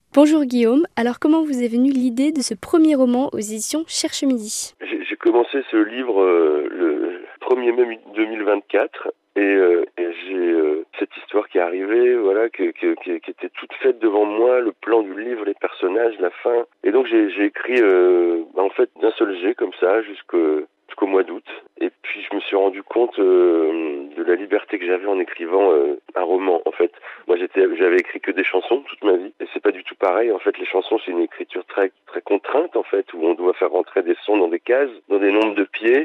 Bonjour Guillaume, alors comment vous est venue l'idée de ce premier roman aux éditions Cherche Midi? J'ai commencé ce livre le 1er mai 2024 et j'ai cette histoire qui est arrivée, voilà, qui était toute faite devant moi, le plan du livre, les personnages, la fin. Et donc j'ai écrit en fait d'un seul jet comme ça jusqu'au mois d'août. Et puis je me suis rendu compte de la liberté que j'avais en écrivant un roman. En fait, moi j'avais écrit que des chansons toute ma vie, et c'est pas du tout pareil. En fait, les chansons c'est une écriture très très contrainte en fait, où on doit faire rentrer des sons dans des cases, dans des nombres de pieds.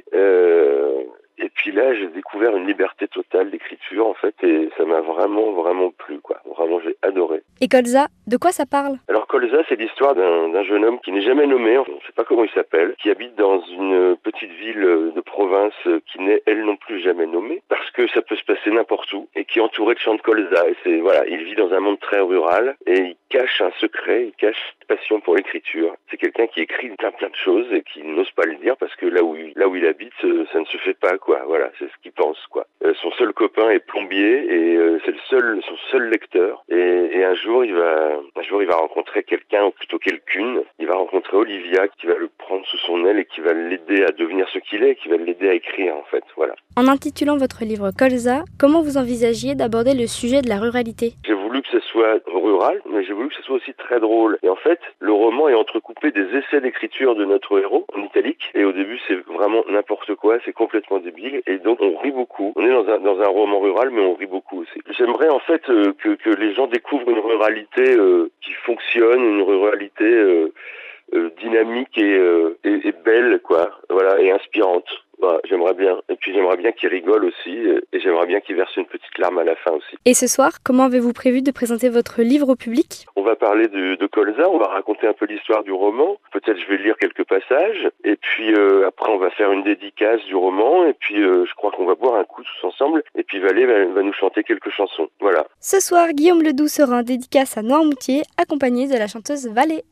Et puis là, j'ai découvert une liberté totale d'écriture en fait, et ça m'a vraiment vraiment plu quoi. Vraiment, j'ai adoré. Et Colza, de quoi ça parle? Alors Colza, c'est l'histoire d'un jeune homme qui n'est jamais nommé, on ne sait pas comment il s'appelle, qui habite dans une petite ville de province qui n'est elle non plus jamais nommée, parce que ça peut se passer n'importe où, et qui est entouré de champs de colza. Et c'est voilà, il vit dans un monde très rural, et il cache un secret, il cache une passion pour l'écriture. C'est quelqu'un qui écrit plein de choses et qui n'ose pas le dire parce que là où il habite, ça ne se fait pas quoi. Voilà, c'est ce qu'il pense quoi. Son seul copain est plombier et c'est son seul lecteur. Et un jour il va rencontrer quelqu'un, ou plutôt quelqu'une. Il va rencontrer Olivia qui va le prendre sous son aile et qui va l'aider à devenir ce qu'il est, qui va l'aider à écrire en fait. Voilà. En intitulant votre livre Colza, comment vous envisagiez d'aborder le sujet de la ruralité? J'ai voulu que ce soit rural, mais j'ai voulu que ce soit aussi très drôle. Et en fait, le roman est entrecoupé des essais d'écriture de notre héros en italique. Et au début, c'est vraiment n'importe quoi, c'est complètement débile. Et donc, on rit beaucoup. On est dans un roman rural, mais on rit beaucoup aussi. J'aimerais en fait que les gens découvrent une ruralité qui fonctionne, une ruralité dynamique et belle, quoi. Voilà, et inspirante. Voilà, j'aimerais bien. Et puis j'aimerais bien qu'il rigole aussi, et j'aimerais bien qu'il verse une petite larme à la fin aussi. Et ce soir, comment avez-vous prévu de présenter votre livre au public? On va parler de Colza, on va raconter un peu l'histoire du roman. Peut-être je vais lire quelques passages. Et puis après on va faire une dédicace du roman. Et puis je crois qu'on va boire un coup tous ensemble. Et puis Valé va nous chanter quelques chansons. Voilà. Ce soir, Guillaume Ledoux sera en dédicace à Noirmoutier, accompagné de la chanteuse Valé.